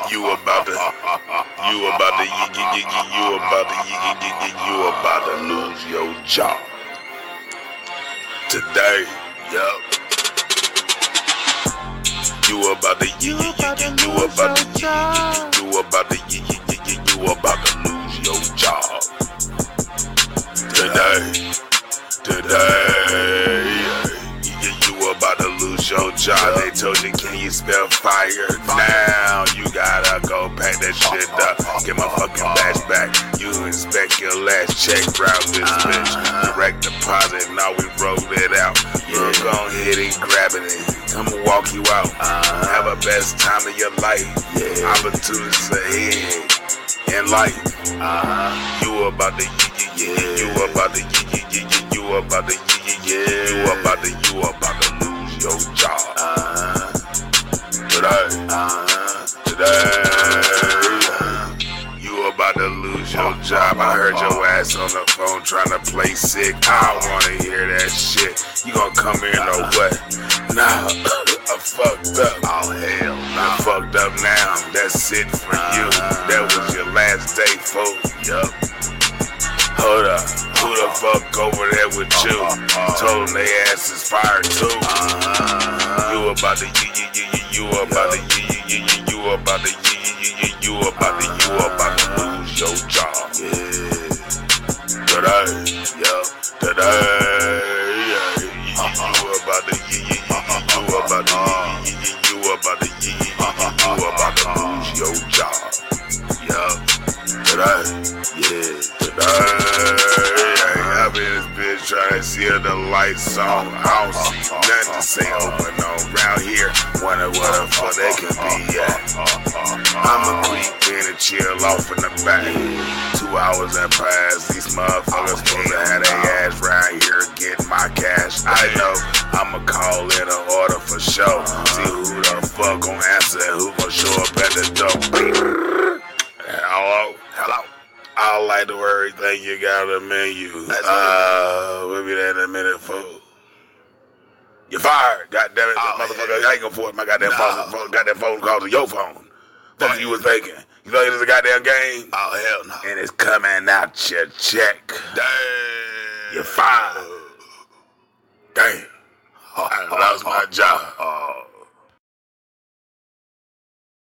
You about to, you about to lose your job today. Yup. You about to, you about to lose your job today. You about to lose your job. They told you, can you spell fire? Now you gotta go pack that shit up. Get my fucking badge back. You inspect your last check, route this bitch. Direct deposit, now we roll it out. You're go ahead and grab it and come and walk you out. Have a best time of your life. Opportunities ahead in life. You about to, you about to lose your job today. You about to lose your job. I heard your ass on the phone trying to play sick. I don't wanna hear that shit. You gon' come here or what? Nah, I fucked up. Oh hell, I fucked up now. That's it for you. That was your last day, folks. Yup. Hold up, who the fuck over there with you? Told them they ass is fired too. You about to, you about to lose your job. Today, you about to lose your job. Today. I've been this bitch trying to see the lights on. I don't see nothing to say open on around here. Wonder what the fuck they could be at. I'ma creep in and chill off in the back. 2 hours have passed. These motherfuckers supposed to have their ass round here getting my cash. I know I'ma call in an order for show. See who the fuck gon' answer and who gon' show up at the door. Hello. I like the word everything you got on the menu. We'll be there in a minute, fool. You're fired. God damn it, motherfucker. I ain't gonna afford my goddamn phone call to your phone. What you was thinking? You know it is a goddamn game? Oh, hell no. And it's coming out your check. Damn. You're fired. Damn. I lost my job.